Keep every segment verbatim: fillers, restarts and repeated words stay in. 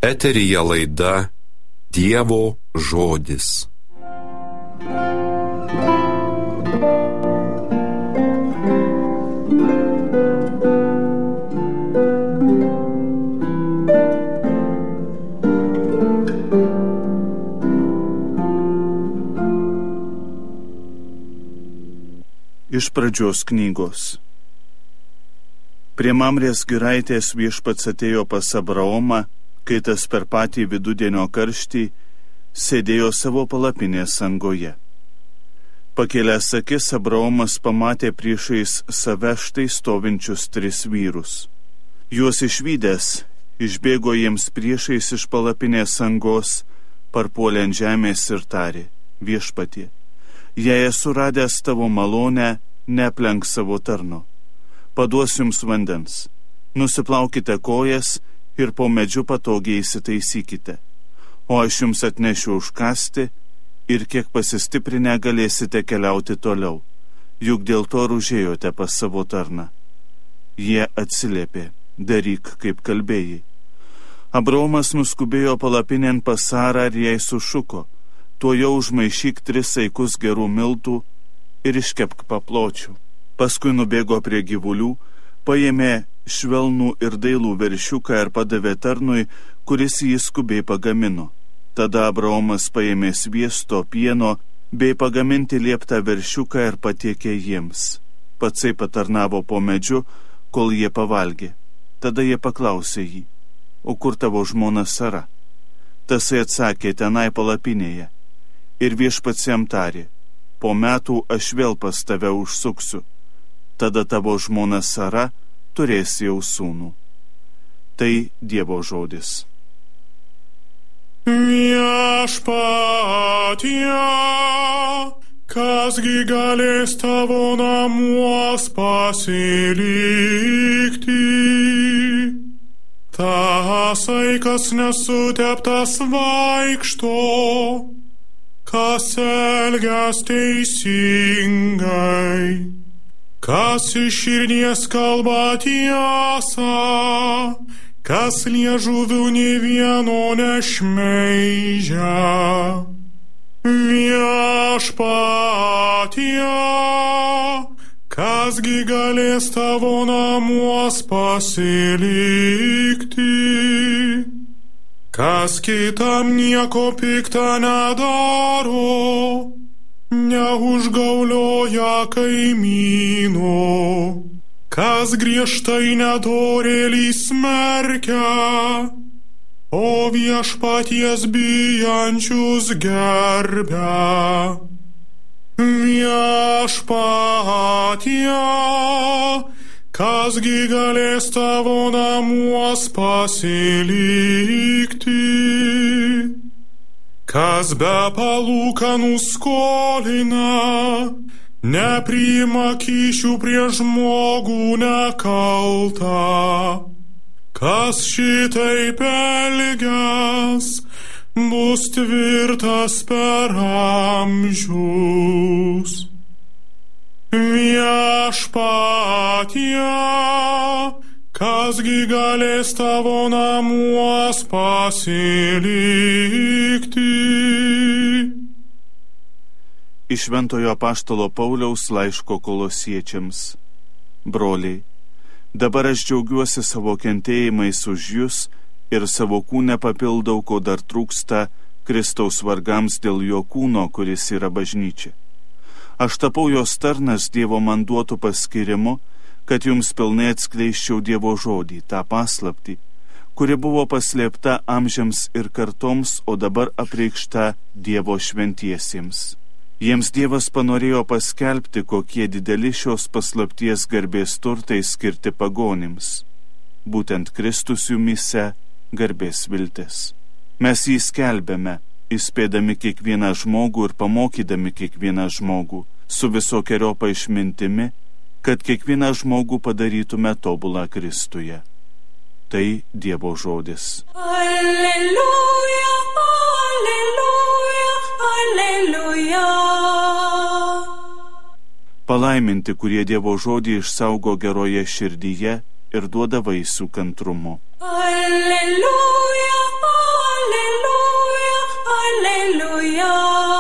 Eteryje laida Dievo žodis. Iš pradžios knygos. Prie Mamrės giraitės viešpats atėjo pas Abraomą, kai tas per patį vidudienio karštį sėdėjo savo palapinės angoje. Pakėlęs akis, Abraomas pamatė priešais save štai stovinčius tris vyrus. Juos išvydęs, išbėgo jiems priešais iš palapinės angos, parpuolė ant žemės ir tarė: Viešpatie, jei esu radęs tavo malonę, neaplenk savo tarno. Paduos jums vandens. Nusiplaukite kojas ir po medžiu patogiai įsitaisykite. O aš jums atnešiu užkasti ir kiek pasistiprinę galėsite keliauti toliau, juk dėl to užėjote pas savo tarną. Jie atsiliepė: daryk, kaip kalbėjai. Abraomas nuskubėjo palapinėn pas Sarą ir jai sušuko: tuojau užmaišyk tris saikus gerų miltų ir iškepk papločių. Paskui nubėgo prie gyvulių, paėmė švelnų ir dailų veršiuką ir padavė tarnui, kuris jį skubiai pagamino. Tada Abraomas paėmė sviesto, pieno bei pagaminti lieptą veršiuką ir patiekė jiems. Patsai patarnavo po medžiu, kol jie pavalgė. Tada jie paklausė jį: o kur tavo žmona Sara? Tasai atsakė: tenai palapinėje. Ir viešpats jam tarė: po metų aš vėl pas tave užsuksiu. Tada tavo žmona Sara turės jau sūnų. Tai Dievo žodis. Viešpatie, kasgi galės tavo namuos pasilikti? Tasai, kas nesuteptas vaikšto, kas elgias teisingai, kas iš širdies kalba tiesą, kas liežuviu nė vieno nešmeižia. Viešpatie, kasgi galės tavo namuos pasilikti? Kas kitam nieko pikta nedaro, neužgaulioja kaimyno, kas griežtai nedorėlį smerkia, o viešpaties bijančius gerbia. Viešpatie, kasgi galės tavo namuos pasilikti? Kas be palūkanų skolina, nepriima kyšių prieš žmogų nekaltą. Kas šitaip elgias, bus tvirtas per amžius. Viešpatie, kasgi galės tavo namuos pasilikti? Iš Šventojo apaštalo Pauliaus laiško Kolosiečiams. Broliai, dabar aš džiaugiuosi savo kentėjimais už jus ir savo kūne papildau, ko dar trūksta Kristaus vargams dėl jo kūno, kuris yra bažnyčia. Aš tapau jos tarnas Dievo man duotų paskirimu, kad jums pilnai atskleisčiau Dievo žodį, tą paslaptį, kuri buvo paslėpta amžiams ir kartoms, o dabar apreikšta Dievo šventiesiems. Jiems Dievas panorėjo paskelbti, kokie dideli šios paslapties garbės turtai skirti pagonims. Būtent Kristus jumyse garbės viltis. Mes jį skelbėme, įspėdami kiekvieną žmogų ir pamokydami kiekvieną žmogų su visokeriopą išmintimi, kad kiekvieną žmogų padarytume tobulą Kristuje. Tai Dievo žodis. Alleluja, alleluja, alleluja. Palaiminti, kurie Dievo žodį išsaugo geroje širdyje ir duoda vaisių kantrumu. Alleluja, alleluja.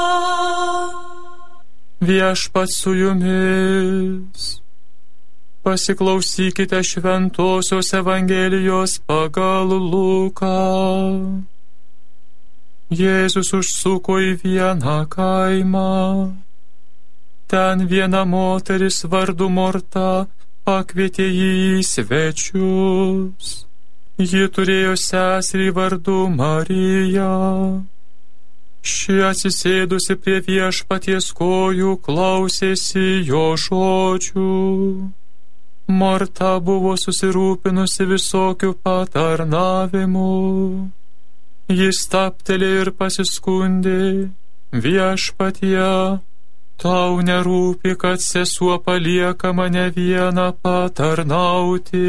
Viešpats su jumis. Pasiklausykite Šventosios Evangelijos pagal Luką. Jėzus užsuko į vieną kaimą. Ten viena moteris vardu Morta pakvietė jį į svečius. Ji turėjo seserį vardu Mariją. Ši atsisėdusi prie Viešpaties kojų klausėsi jo žodžių. Morta buvo susirūpinusi visokių patarnavimų. Jis stabtelėjo ir pasiskundė: Viešpatie, tau nerūpi, kad sesuo palieka mane vieną patarnauti.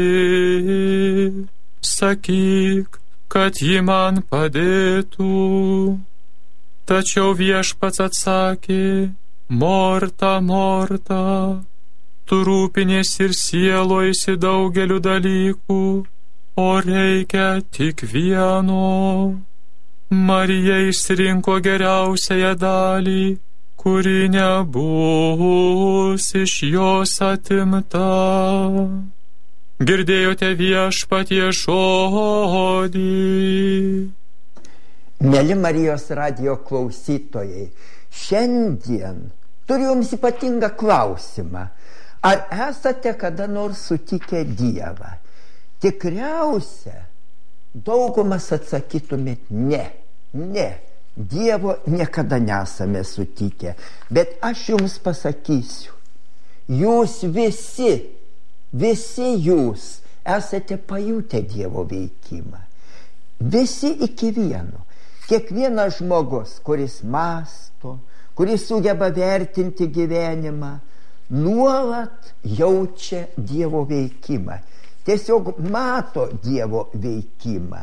Sakyk, kad ji man padėtų. Tačiau Viešpats atsakė: Morta, Morta, tu rūpinies ir sieloisi daugeliu dalykų, o reikia tik vieno. Marija išsirinko geriausiąją dalį, kuri nebus iš jos atimta. Girdėjote Viešpatie žodį. Mėly Marijos radijo klausytojai, šiandien turiu jums ypatingą klausimą. Ar esate kada nors sutikę Dievą? Tikriausia, daugumas atsakytumėt ne, ne, Dievo niekada nesame sutikę. Bet aš jums pasakysiu, jūs visi, visi jūs esate pajutę Dievo veikimą. Visi iki vieno. Kiekvienas žmogus, kuris mąsto, kuris sugeba vertinti gyvenimą, nuolat jaučia Dievo veikimą. Tiesiog mato Dievo veikimą.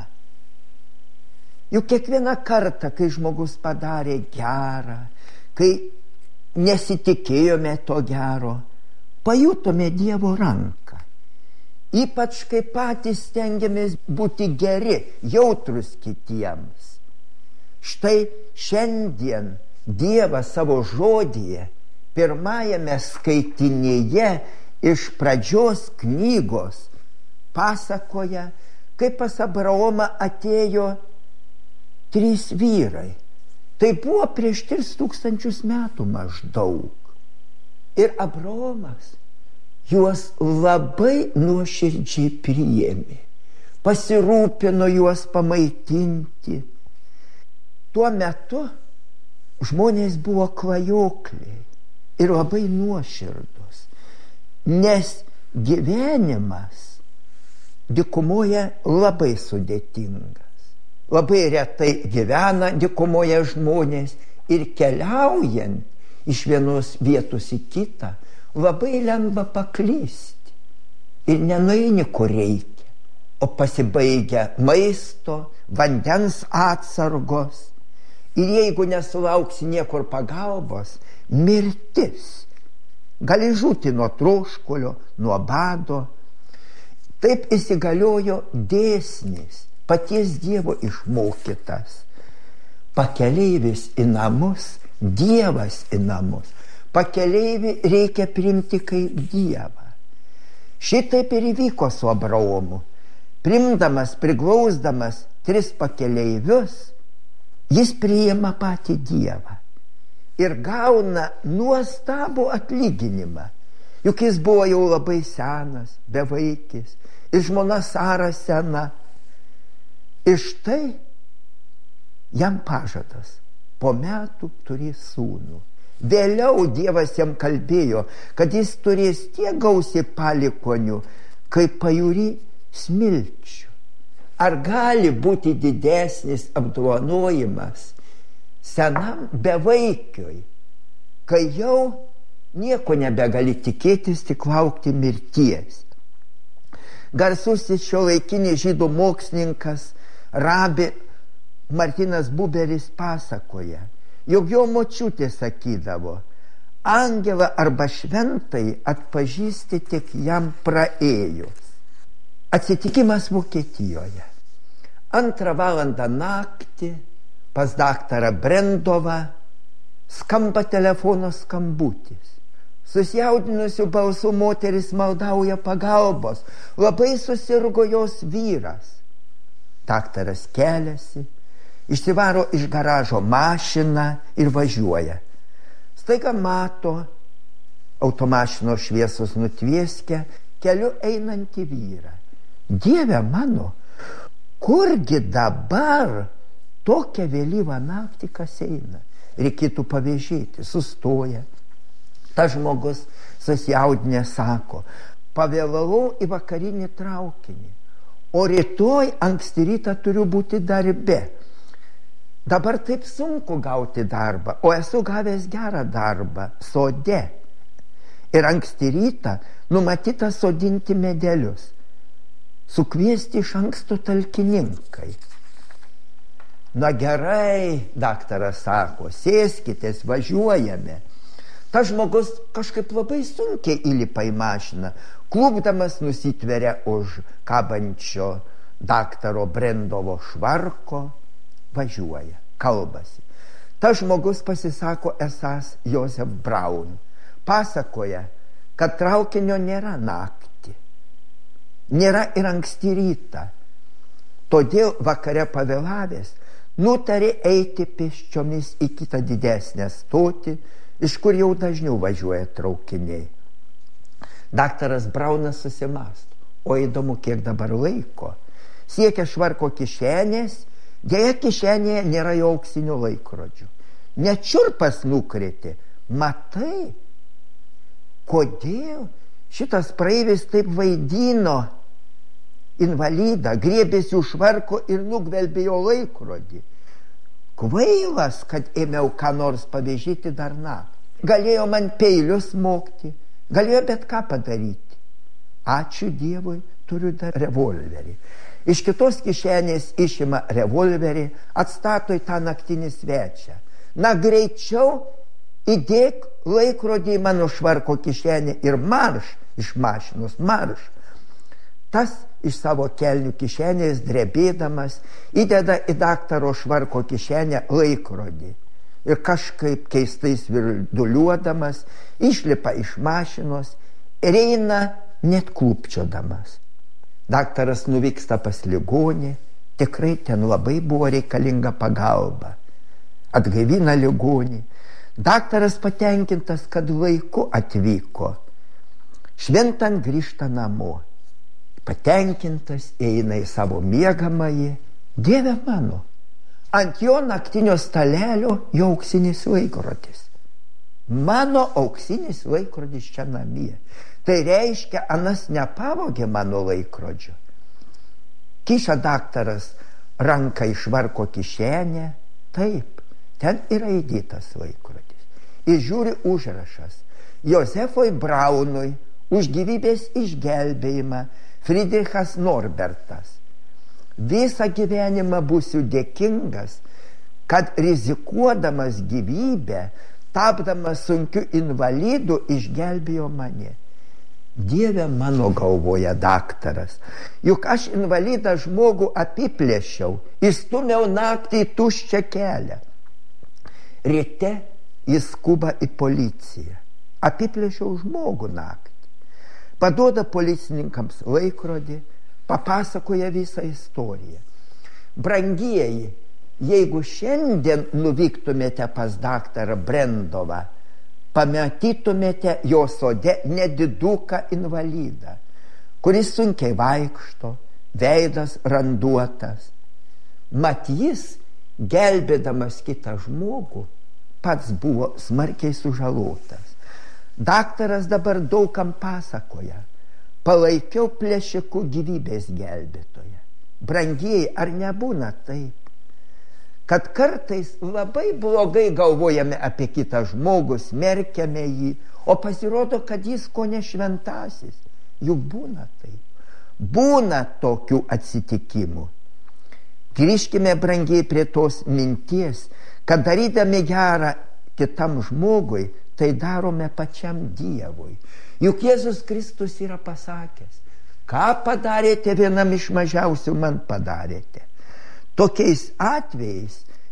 Juk kiekvieną kartą, kai žmogus padarė gerą, kai nesitikėjome to gero, pajutome Dievo ranką. Ypač kai patys stengiamės būti geri, jautrus kitiems. Štai šiandien Dievas savo žodyje, pirmajame skaitinėje iš pradžios knygos, pasakoja, kaip pas Abraomą atėjo trys vyrai. Tai buvo prieš tris tūkstančius metų maždaug. Ir Abraomas juos labai nuoširdžiai priėmė, pasirūpino juos pamaitinti. Tuo metu žmonės buvo klajokliai ir labai nuoširdus, nes gyvenimas dykumoje labai sudėtingas. Labai retai gyvena dykumoje žmonės ir keliaujant iš vienos vietos į kitą labai lengva paklysti. Ir nenueini, kur reikia, o pasibaigia maisto, vandens atsargos. Ir jeigu nesulauksi niekur pagalbos, mirtis. Gali žūti nuo troškulio, nuo bado. Taip įsigaliojo dėsnis, paties Dievo išmokytas. Pakeleivis į namus, Dievas į namus. Pakeleivį reikia priimti kaip Dievą. Šitaip ir įvyko su Abraomu. Primdamas, priglausdamas tris pakeleivius, jis priima patį Dievą ir gauna nuostabų atlyginimą. Juk jis buvo jau labai senas, bevaikis, ir žmona Sara sena. Ir štai jam pažadas, po metų turės sūnų. Vėliau Dievas jam kalbėjo, kad jis turės tiek gausiai palikonių, kaip pajūry smilčių. Ar gali būti didesnis apdovanojimas senam bevaikiui, kai jau nieko nebegali tikėtis, tik laukti mirties? Garsusis šiuolaikinis žydų mokslininkas Rabi Martinas Buberis pasakoja, jog jo močiutė sakydavo: angelą arba šventai atpažįsti tik jam praėjus. Atsitikimas Vokietijoje. Antrą valandą naktį Pas daktarą Brendovą skamba telefono skambutis. Susijaudinusių balsų moteris maldauja pagalbos. Labai susirgo jos vyras. Daktaras keliasi, išsivaro iš garažo mašiną ir važiuoja. Staiga mato, automašino šviesos nutvieskia keliu einantį vyrą. Dieve mano, kurgi dabar tokią vėlyvą naktį kas eina? Reikėtų pavėžėti, sustoja. Tas žmogus susijaudinę sako, pavėlavau į vakarinį traukinį, o rytoj anksti rytą turiu būti darbe. Dabar taip sunku gauti darbą, o esu gavęs gerą darbą sode. Ir anksti rytą numatyta sodinti medelius, sukviesti iš anksto talkininkai. Na gerai, daktaras sako, sėskitės, važiuojame. Tas žmogus kažkaip labai sunkiai įlipa į mašiną, klupdamas nusitveria už kabančio daktaro Brendovo švarko, važiuoja, kalbasi. Tas žmogus pasisako esąs Josef Braun. Pasakoja, kad traukinio nėra naktį, nėra ir anksti rytą. Todėl vakare pavėlavęs nutarė eiti pėsčiomis į kitą didesnę stotį, iš kur jau dažniau važiuoja traukiniai. Daktaras Braunas susimasto, o įdomu, kiek dabar laiko. Siekia švarko kišenės, dėja kišenėje nėra jo auksinių laikrodžių. Net čiurpas nukrėtė. Matai, kodėl šitas praeivis taip vaidino invalidą, griebėsi už švarko ir nugvelbė jo laikrodį. Kvailas, kad ėmiau ką nors pavėžyti dar naktį. Galėjo man peilius smogti, galėjo bet ką padaryti. Ačiū Dievui, turiu dar revolverį. Iš kitos kišenės išima revolverį, atstato į tą naktinį svečią. Na greičiau įdėk laikrodį į mano švarko kišenę ir marš iš mašinos, marš. Tas iš savo kelnių kišenės drebėdamas įdeda į daktaro švarko kišenę laikrodį ir kažkaip keistai svirduliuodamas išlipa iš mašinos ir eina net klūpčiodamas. Daktaras nuvyksta pas ligonį, tikrai ten labai buvo reikalinga pagalba. Atgaivina ligonį. Daktaras patenkintas, kad laiku atvyko. Šventant grįžta namo. Patenkintas eina į savo miegamąjį. Dieve mano, ant jo naktinio stalelio jo auksinis laikrodis. Mano auksinis laikrodis čia namie. Tai reiškia, anas nepavogė mano laikrodžio. Kiša daktaras ranką į švarko kišenę. Taip, ten yra įdėtas laikrodis. Ir žiūri užrašas. Josefui Braunui už gyvybės išgelbėjimą Friedrichas Norbertas. Visą gyvenimą būsiu dėkingas, kad rizikuodamas gyvybę, tapdamas sunkiu invalidu, išgelbėjo mane. Dieve mano, galvoja daktaras, juk aš invalidą žmogų apiplėšiau, įstumiau naktį į tuščią kelią. Ryte jis skuba į policiją. Apiplėšiau žmogų naktį. Paduoda policininkams laikrodį, papasakoja visą istoriją. Brangieji, jeigu šiandien nuvyktumėte pas daktarą Brendovą, pamatytumėte jo sode nediduką invalidą, kuris sunkiai vaikšto, veidas randuotas. Mat jis, gelbėdamas kitą žmogų, pats buvo smarkiai sužalotas. Daktaras dabar daugam pasakoja, palaikiau plėšikų gyvybės gelbėtoją. Brangieji, ar nebūna taip, kad kartais labai blogai galvojame apie kitą žmogų, smerkiame jį, o pasirodo, kad jis ko ne šventasis. Juk būna taip. Būna tokių atsitikimų. Grįžkime, brangiai, prie tos minties, kad darydami gerą kitam žmogui, tai darome pačiam Dievui. Juk Jėzus Kristus yra pasakęs, ką padarėte vienam iš mažiausių, man padarėte. Tokiais atvejais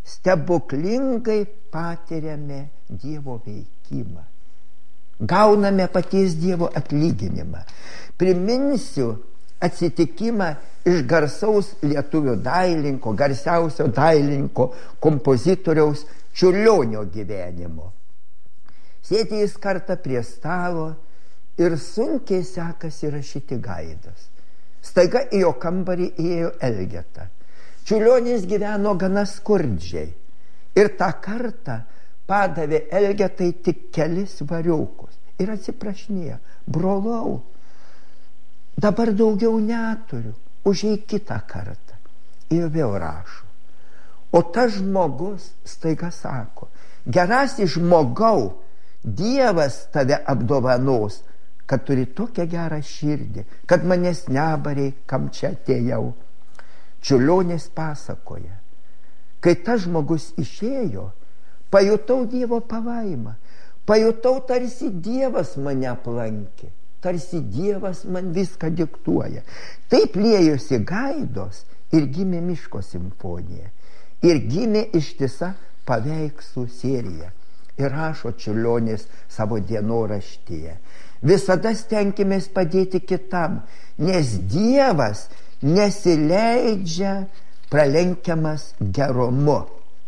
stebuklingai patiriame Dievo veikimą. Gauname paties Dievo atlyginimą. Priminsiu atsitikimą iš garsaus lietuvių dailininko, garsiausio dailininko, kompozitoriaus Čiurlionio gyvenimo. Sėdi jis kartą prie stalo ir sunkiai sekasi rašyti gaidas. Staiga į jo kambarį įėjo Elgeta. Čiurlionis gyveno gana skurdžiai ir tą kartą padavė Elgetai tik kelis variukus ir atsiprašinėjo: brolau, dabar daugiau neturiu, užeik kitą kartą. Ir vėl rašo. O tas žmogus staiga sako: gerasis žmogau, Dievas tave apdovanos, kad turi tokią gerą širdį, kad manęs nebarei, kam čia atėjau. Čiurlionis pasakoja: kai tas žmogus išėjo, pajutau Dievo palaimą, pajutau, tarsi Dievas mane aplankė, tarsi Dievas man viską diktuoja. Taip liejosi gaidos ir gimė Miško simfonija, ir gimė ištisa paveikslų serija. Ir rašo Čiurlionis savo dienoraštyje: visada stenkimės padėti kitam, nes Dievas nesileidžia pralenkiamas gerumu.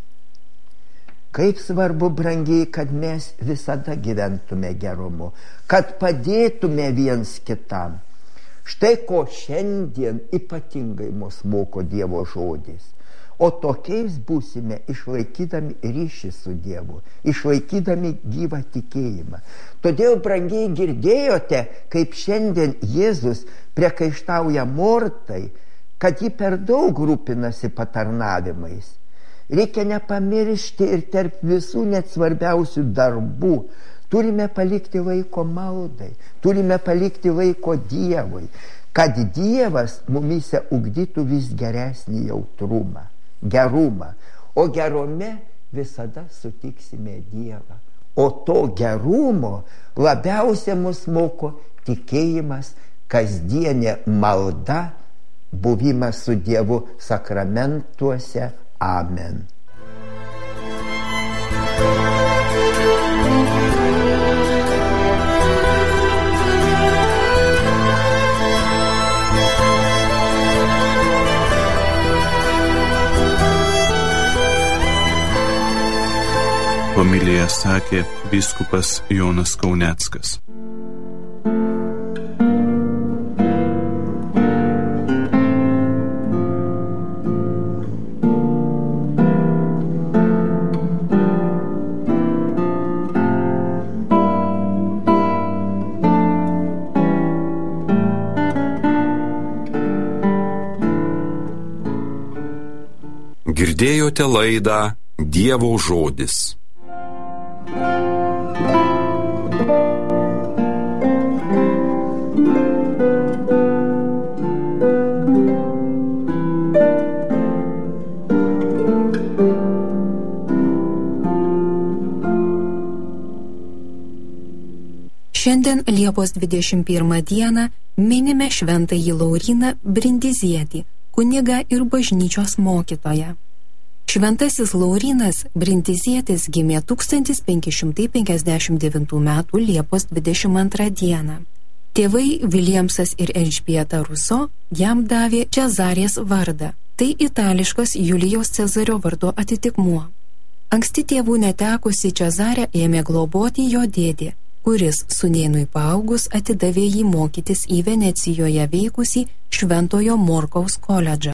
Kaip svarbu, brangiai, kad mes visada gyventume gerumu, kad padėtume viens kitam. Štai ko šiandien ypatingai mus moko Dievo žodis. O tokiais būsime išlaikydami ryšį su Dievu, išlaikydami gyvą tikėjimą. Todėl, brangiai, girdėjote, kaip šiandien Jėzus priekaištauja Mortai, kad ji per daug rūpinasi patarnavimais. Reikia nepamiršti ir tarp visų net svarbiausių darbų turime palikti laiko maldai, turime palikti laiko Dievui, kad Dievas mumyse ugdytų vis geresnį jautrumą, gerumą, o gerume visada sutiksime Dievą. O to gerumo labiausiai mus moko tikėjimas, kasdienė malda, buvimas su Dievu sakramentuose. Amen. Homiliją sakė vyskupas Jonas Kauneckas. Girdėjote laidą Dievo žodis. Šiandien Liepos dvidešimt pirmą dieną minime šventąjį Lauryną Brindizietį, kunigą ir bažnyčios mokytoją. Šventasis Laurynas Brindizietis gimė tūkstantis penki šimtai penkiasdešimt devintų metų Liepos dvidešimt antrą dieną. Tėvai Viljamsas ir Elžbieta Ruso jam davė Čezarės vardą. Tai itališkas Julijaus Cezario vardo atitikmuo. Anksti tėvų netekusi Čezarę ėmė globoti jo dėdė, kuris sūnėnui paaugus atidavė jį mokytis į Venecijoje veikusį Šventojo Morkaus koledžą.